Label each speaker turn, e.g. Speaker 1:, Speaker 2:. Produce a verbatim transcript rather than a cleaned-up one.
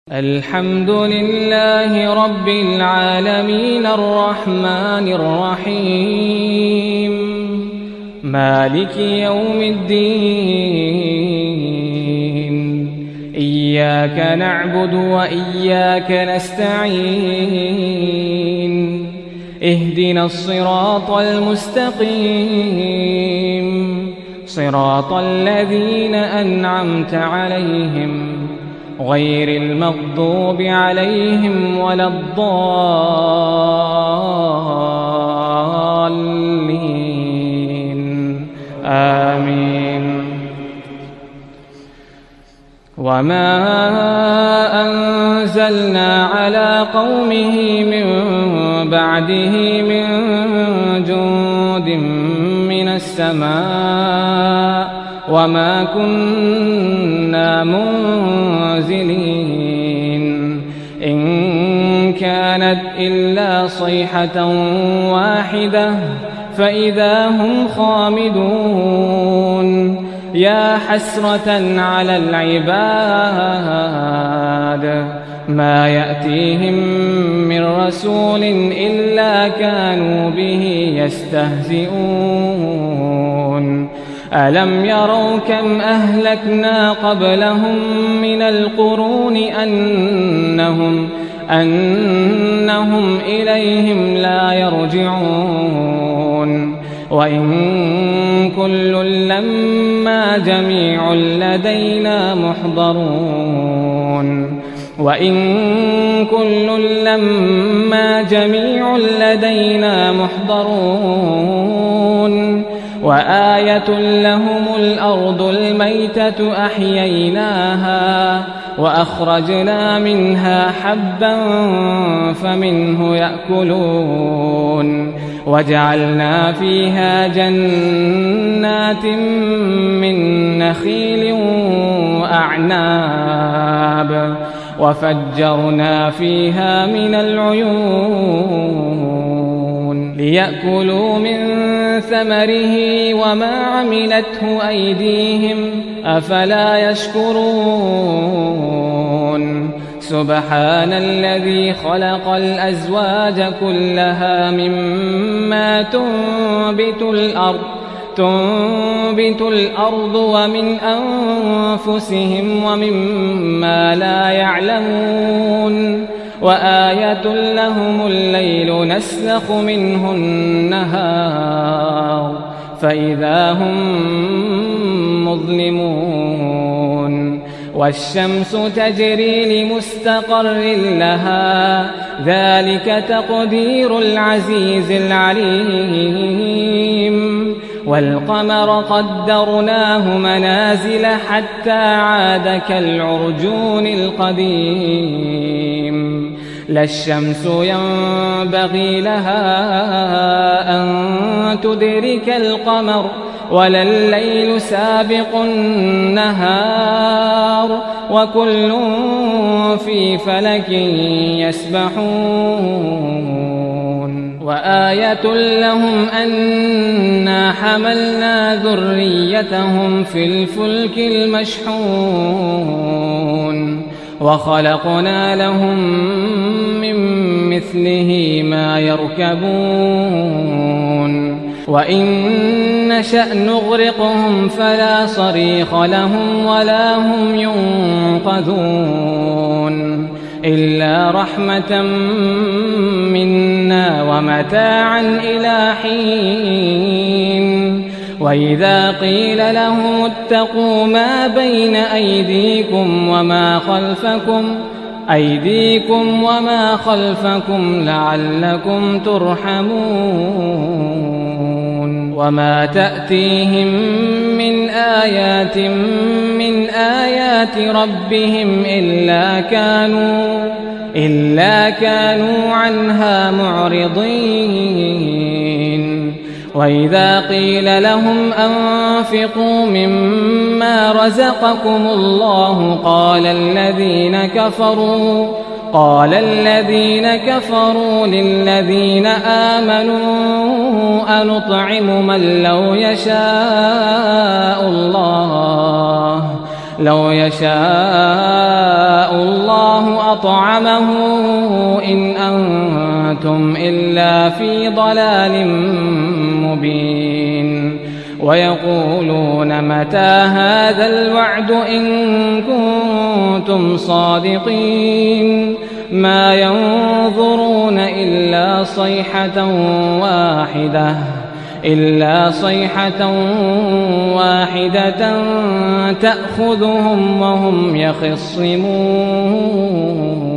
Speaker 1: الحمد لله رب العالمين الرحمن الرحيم مالك يوم الدين إياك نعبد وإياك نستعين اهدنا الصراط المستقيم صراط الذين أنعمت عليهم غير المغضوب عليهم ولا الضالين آمين. وما أنزلنا على قومه من بعده من جند من السماء وما كنا منزلين إن كانت إلا صيحة واحدة فإذا هم خامدون. يا حسرة على العباد ما يأتيهم من رسول إلا كانوا به يستهزئون. ألم يروا كم أهلكنا قبلهم من القرون أنهم, أنهم إليهم لا يرجعون. وإن كل لما جميع لدينا محضرون. وإن كل لما جميع لدينا محضرون. وآية لهم الأرض الميتة أحييناها وأخرجنا منها حبا فمنه يأكلون. وجعلنا فيها جنات من نخيل وأعناب وفجرنا فيها من العيون ليأكلوا من ثمره وما عملته أيديهم أفلا يشكرون. سبحان الذي خلق الأزواج كلها مما تنبت الأرض تنبت الأرض ومن أنفسهم ومما لا يعلمون. وآية لهم الليل نسلخ منه النهار فإذا هم مظلمون. والشمس تجري لمستقر لها ذلك تقدير العزيز العليم. والقمر قدرناه منازل حتى عاد كالعرجون القديم. لا الشمس ينبغي لها أن تدرك القمر ولا الليل سابق النهار وكل في فلك يسبحون. وآية لهم أنا حملنا ذريتهم في الفلك المشحون وخلقنا لهم من مثله ما يركبون. وإن نشأ نغرقهم فلا صريخ لهم ولا هم ينقذون إلا رحمة منا ومتاعا إلى حين. وإذا قيل لهم اتقوا ما بين أيديكم وما خلفكم أيديكم وما خلفكم لعلكم ترحمون. وما تأتيهم من آيات من آيات ربهم إلا كانوا إلا كانوا عنها معرضين. وإذا قيل لهم أنفقوا مما رزقكم الله قال الذين كفروا قال الذين كفروا للذين آمنوا أنطعم من لو يشاء الله لو يشاء الله أطعمه إن أنتم إلا في ضلال مبين ويقولون متى هذا الوعد إن كنتم صادقين ما ينظرون إلا صيحة واحدة إلا صيحة واحدة تأخذهم وهم يخصمون